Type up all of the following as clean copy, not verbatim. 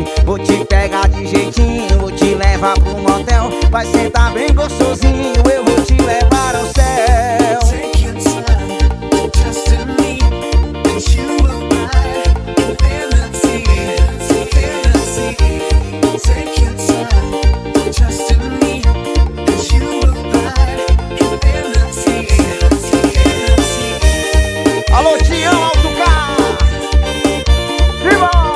Vou te pegar de jeitinho, vou te levar pro motel. Vai sentar bem gostosinho, eu vou te levar ao céu. Take your time, trust in me, and you will find infinity, infinity. Take your time, trust in me, and you will find infinity, infinity. Alô, Tião Autocar! Simbora!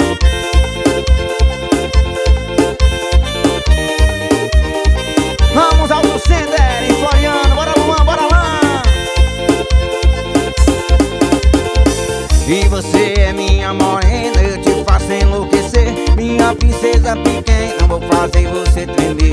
Vamos ao Center em Floriano, bora Luan, bora lá! E você é minha morena, eu te faço enlouquecer. Minha princesa pequena, vou fazer você tremer.